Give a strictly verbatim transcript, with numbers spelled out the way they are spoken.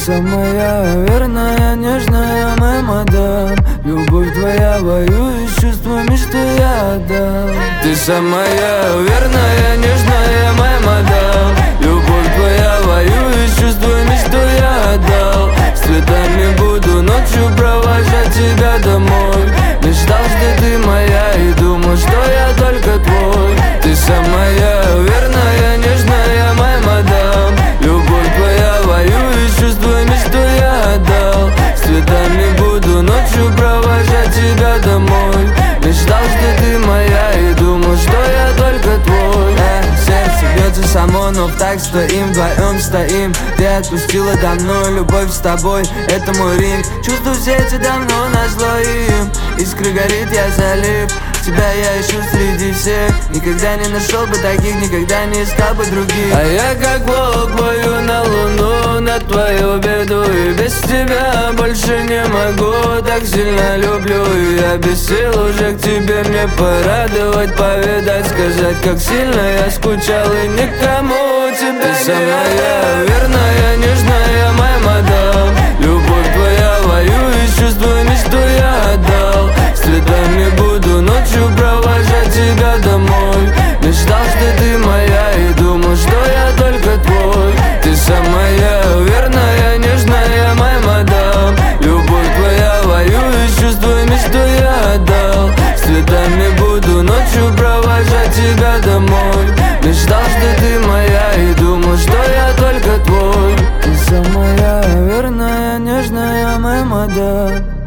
самая верная, нежная моя мадам. Любовь твоя воюет с чувствами, что я отдал. Ты самая верная, нежная моя мадам. Любовь твоя воюет с чувствами, что я отдал. С цветами буду ночью провожать тебя домой. Мечтал, что ты моя, и думал, что я только твой. Ты самая верная, нежная моя мадам. Любовь твоя воюет с чувствами, что я отдал. С цветами буду ночью провожать тебя домой. Мечтал, что ты моя, и думал, что я только твой. э, Сердце бьется само, но в так стоим, вдвоем стоим. Ты отпустила давно, любовь с тобой, это мой ринг. Чувствую в сердце давно назло им. Искры горит, я залип. Тебя я ищу среди всех. Никогда не нашел бы таких, никогда не искал бы других. А я как волк бою на луну, на твою беду. И без тебя больше не могу, так сильно люблю. И я без сил уже к тебе, мне порадовать, повидать, сказать, как сильно я скучал. И никому тебя не. Ты самая верная, нежная моя мадам. Любовь твоя воюет с чувствами, что я отдал. С цветами буду ночью провожать тебя домой. Мечтал, что ты моя, и думал, что я только твой. Ты самая верная, нежная моя мадам. Любовь твоя воюет с чувствами, что я отдал. С цветами буду ночью провожать тебя домой. Мечтал, что ты моя, и думал, что я только твой. Ты самая верная, нежная моя мадам.